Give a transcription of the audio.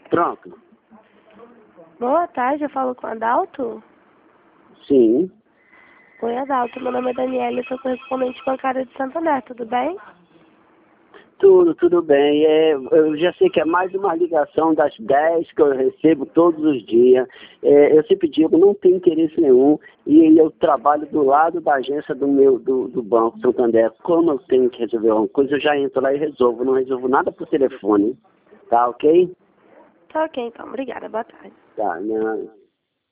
Pronto. Boa tarde, eu falo com o Adalto? Sim. Oi, Adalto, meu nome é Daniela, eu sou correspondente bancária de Santo André, tudo bem? Tudo bem. Eu já sei que é mais uma ligação das 10 que eu recebo todos os dias. Eu sempre digo, não tenho interesse nenhum. E eu trabalho do lado da agência do Banco Santander. Como eu tenho que resolver uma coisa, eu já entro lá e resolvo. Não resolvo nada por telefone. Tá ok? Tá ok, então. Obrigada, boa tarde. Tá, né?